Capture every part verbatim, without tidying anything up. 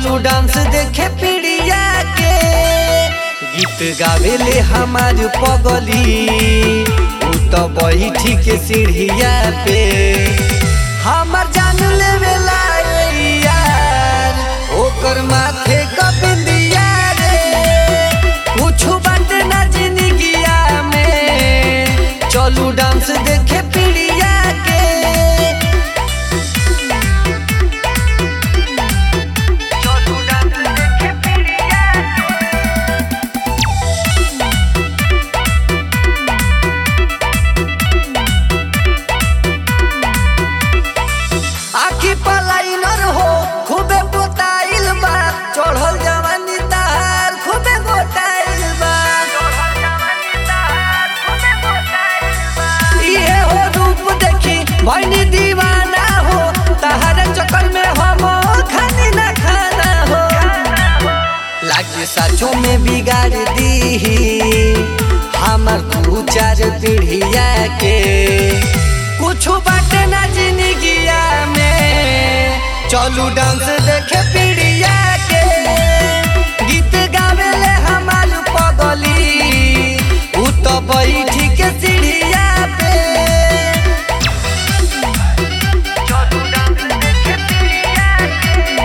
चलू डांस देखे पीड़िया के। गीत गावेले हमार पगली उ तो बैठी के सीढ़िया पे। हमर जान लेवेला यार ओकर माथे का बिंदिया रे। कुछु बात ना जिंदगिया में चलू डांस देखे पीड़िया के। चलू डांस देखे पीड़िया आखी पलाइनर हो खूबे पोताइल बा। चढ़ल जवानी तार खूबे गोटाइल बा। इहे हो रूप देखी भइनी दीवाना हो। तहरा चक्कर में हम खानी ना खाना हो। लागे साचो में बिगाड़ दी हमर दू चार पीढ़िया के। कुछु बाटे ना जिंदगिया में चलू डांस देखे पीड़िया के। गीत गावेले हमार पगली उ तो बैठी के सीढ़िया पे। चलू डांस देखे पीड़िया के।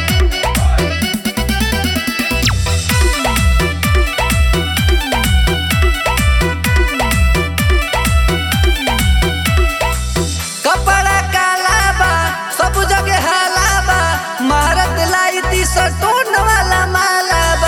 कपड़ा काला बा सब जगह हाला बा। मारत लाई ती सटोन वाला माला बा।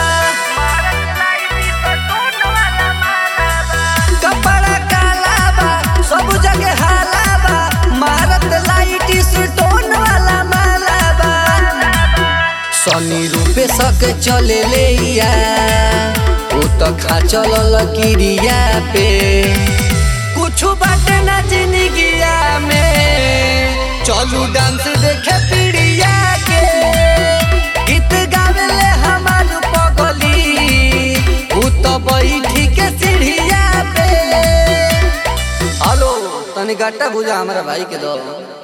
कपड़ा काला बा सब जगह हाला बा। मारत लाई ती सटोन वाला माला बा। सनी रूपे सके चले ले या उ तो खा चलल किरिया पे। कुछु बाटे ना जिंदगिया में चलू डांस देखे पीड़िया के। गीत गावेले हमार पगली उ तो बैठी के सीढ़िया पे। हेलो तनी गट्टा बुझा हमारा भाई के दो।